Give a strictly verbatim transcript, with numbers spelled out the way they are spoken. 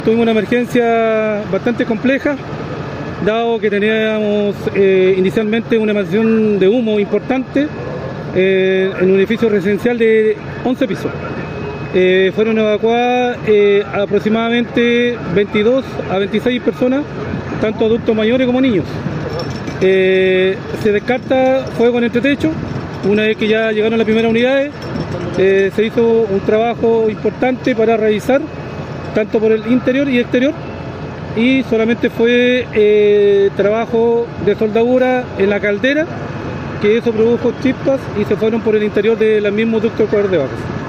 Tuvimos una emergencia bastante compleja, dado que teníamos eh, inicialmente una emanación de humo importante eh, en un edificio residencial de once pisos. Eh, fueron evacuadas eh, aproximadamente veintidós a veintiséis personas, tanto adultos mayores como niños. Eh, se descarta fuego en entretecho. Una vez que ya llegaron las primeras unidades, eh, se hizo un trabajo importante para revisar tanto por el interior y exterior, y solamente fue eh, trabajo de soldadura en la caldera, que eso produjo chispas y se fueron por el interior del mismo ducto de cuadros de bajas.